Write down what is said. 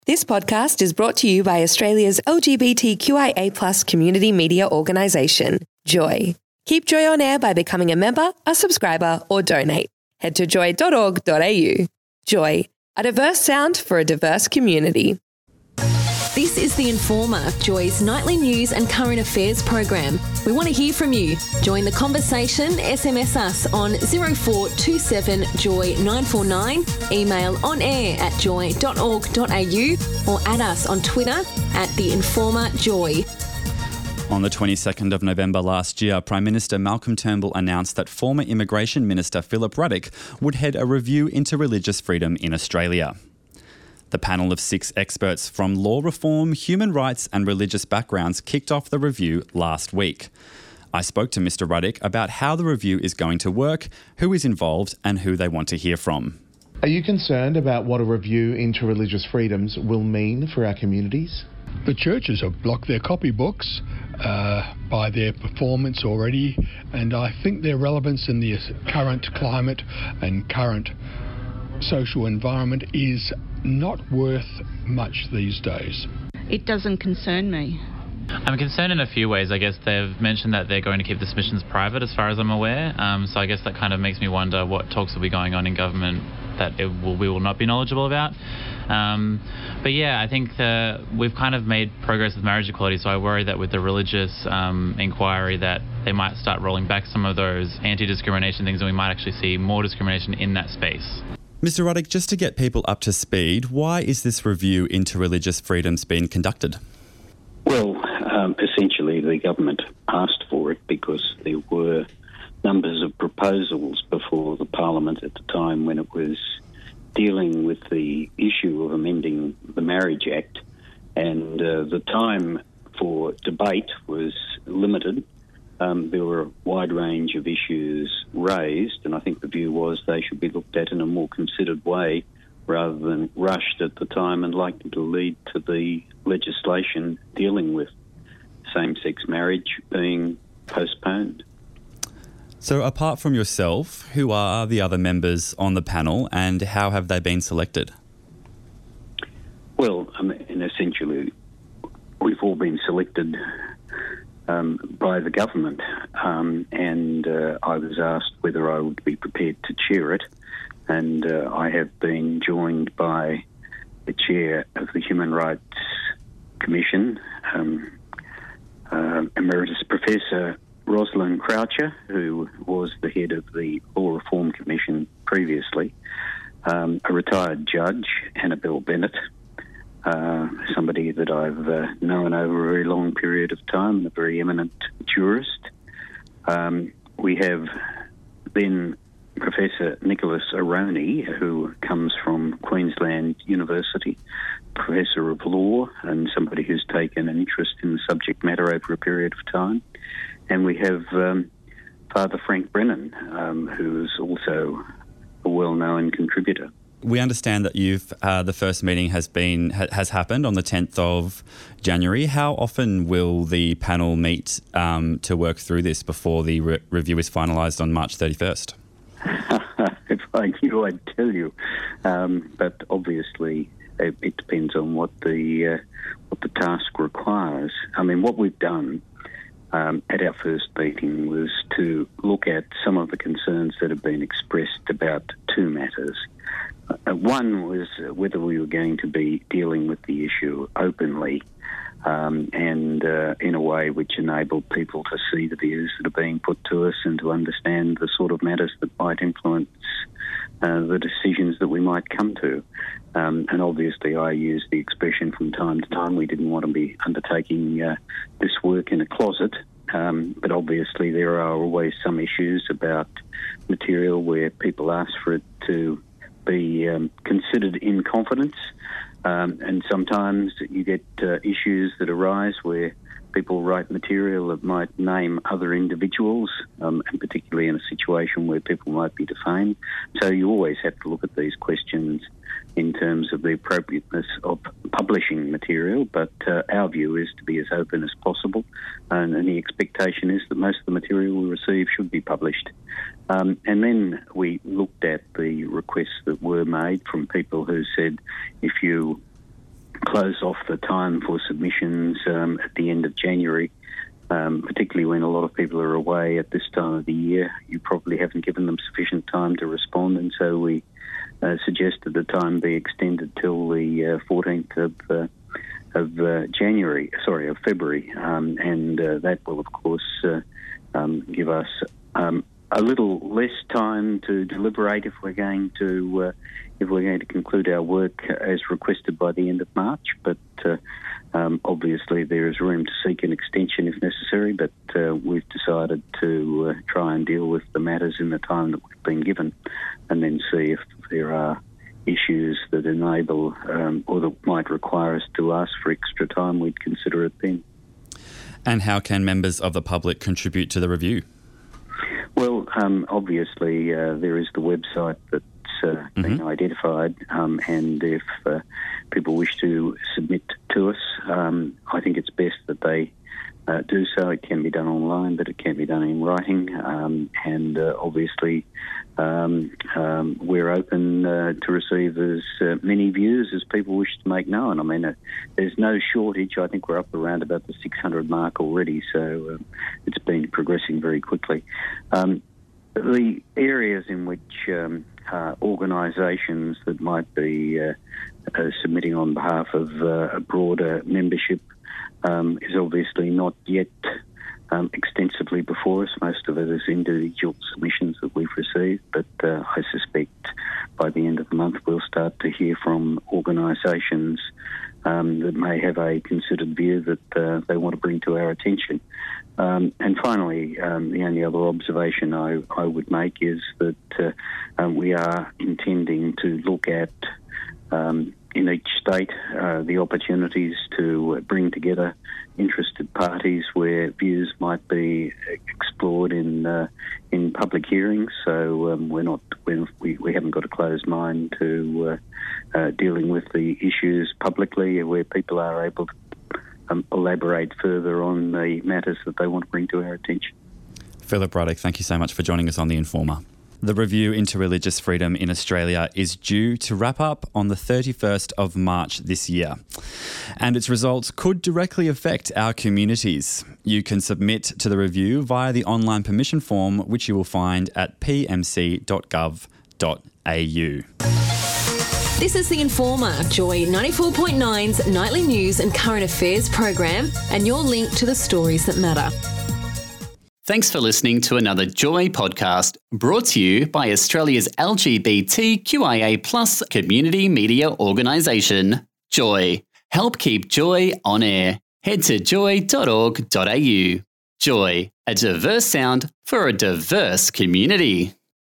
This podcast is brought to you by Australia's LGBTQIA+ community media organisation, Joy. Keep Joy on air by becoming a member, a subscriber, or donate. Head to joy.org.au. Joy, a diverse sound for a diverse community. This is The Informer, Joy's nightly news and current affairs program. We want to hear from you. Join the conversation, SMS us on 0427 Joy 949, email onair@joy.org.au or add us on Twitter @TheInformerJoy. On the 22nd of November last year, Prime Minister Malcolm Turnbull announced that former Immigration Minister Philip Ruddock would head a review into religious freedom in Australia. The panel of 6 experts from law reform, human rights and religious backgrounds kicked off the review last week. I spoke to Mr Ruddock about how the review is going to work, who is involved and who they want to hear from. Are you concerned about what a review into religious freedoms will mean for our communities? The churches have blocked their copybooks by their performance already, and I think their relevance in the current climate and current social environment is not worth much these days. It doesn't concern me. I'm concerned in a few ways. I guess they've mentioned that they're going to keep the submissions private as far as I'm aware. So I guess that kind of makes me wonder what talks will be going on in government that we will not be knowledgeable about. But yeah, I think we've kind of made progress with marriage equality, so I worry that with the religious inquiry that they might start rolling back some of those anti-discrimination things and we might actually see more discrimination in that space. Mr Ruddock, just to get people up to speed, why is this review into religious freedoms being conducted? Well, essentially the government asked for it because there were numbers of proposals before the Parliament at the time when it was dealing with the issue of amending the Marriage Act, and the time for debate was limited. There were a wide range of issues raised, and I think the view was they should be looked at in a more considered way rather than rushed at the time and likely to lead to the legislation dealing with same-sex marriage being postponed. So apart from yourself, who are the other members on the panel and how have they been selected? Well, essentially, we've all been selected by the government, and I was asked whether I would be prepared to chair it, and I have been joined by the chair of the Human Rights Commission, Emeritus Professor Rosalind Croucher, who was the head of the Law Reform Commission previously, a retired judge, Annabelle Bennett, somebody that I've known over a very long period of time, a very eminent jurist. We have then Professor Nicholas Aroney, who comes from Queensland University, Professor of Law and somebody who's taken an interest in the subject matter over a period of time. And we have Father Frank Brennan, who is also a well-known contributor. We understand that the first meeting has happened on the 10th of January. How often will the panel meet to work through this before the review is finalised on March 31st? If I knew, I'd tell you. But obviously, it depends on what the task requires. I mean, what we've done at our first meeting was to look at some of the concerns that have been expressed about 2 matters. One was whether we were going to be dealing with the issue openly and in a way which enabled people to see the views that are being put to us and to understand the sort of matters that might influence the decisions that we might come to. And obviously I use the expression from time to time, we didn't want to be undertaking this work in a closet. But obviously there are always some issues about material where people ask for it to be considered in confidence, and sometimes you get issues that arise where people write material that might name other individuals, and particularly in a situation where people might be defamed. So you always have to look at these questions in terms of the appropriateness of publishing material, but our view is to be as open as possible, and the expectation is that most of the material we receive should be published. And then we looked at the requests that were made from people who said, if you close off the time for submissions at the end of January, particularly when a lot of people are away at this time of the year. You probably haven't given them sufficient time to respond, and so we suggested the time be extended till the 14th of February, and that will, of course, give us a little less time to deliberate if we're going to conclude our work as requested by the end of March. But obviously there is room to seek an extension if necessary. But we've decided to try and deal with the matters in the time that we've been given, and then see if there are issues that enable or that might require us to ask for extra time. We'd consider it then. And how can members of the public contribute to the review? Well, obviously there is the website that's been identified, and if people wish to submit to us, I think it's best that they do so. It can be done online, but it can be done in writing, and obviously we're open to receive as many views as people wish to make known. I mean, there's no shortage. I think we're up around about the 600 mark already, so it's been progressing very quickly. The areas in which organisations that might be submitting on behalf of a broader membership is obviously not yet extensively before us. Most of it is individual submissions that we've received, but I suspect by the end of the month we'll start to hear from organisations that may have a considered view that they want to bring to our attention. And finally, the only other observation I would make is that we are intending to look at in each state the opportunities to bring together interested parties where views might be explored in public hearings. So we haven't got a closed mind to dealing with the issues publicly, where people are able to elaborate further on the matters that they want to bring to our attention. Philip Ruddock, thank you so much for joining us on The Informer. The review into religious freedom in Australia is due to wrap up on the 31st of March this year, and its results could directly affect our communities. You can submit to the review via the online permission form, which you will find at pmc.gov.au. This is The Informer, Joy 94.9's nightly news and current affairs program, and your link to the stories that matter. Thanks for listening to another Joy podcast, brought to you by Australia's LGBTQIA+ community media organisation, Joy. Help keep Joy on air. Head to joy.org.au. Joy, a diverse sound for a diverse community.